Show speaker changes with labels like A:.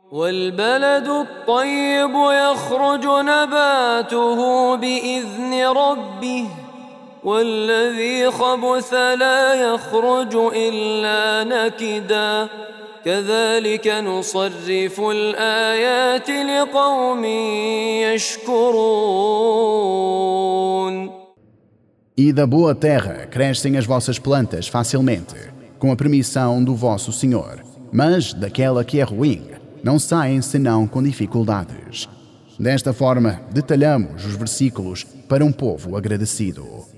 A: والبلد الطيب يخرج نباته بإذن ربه والذي خبث لا يخرج إلا نكدا كذلك نصرف الآيات لقوم يشكرون.
B: E da boa terra crescem as vossas plantas facilmente, com a permissão do vosso Senhor, mas daquela que é ruim, não saem senão com dificuldades. Desta forma, detalhamos os versículos para um povo agradecido.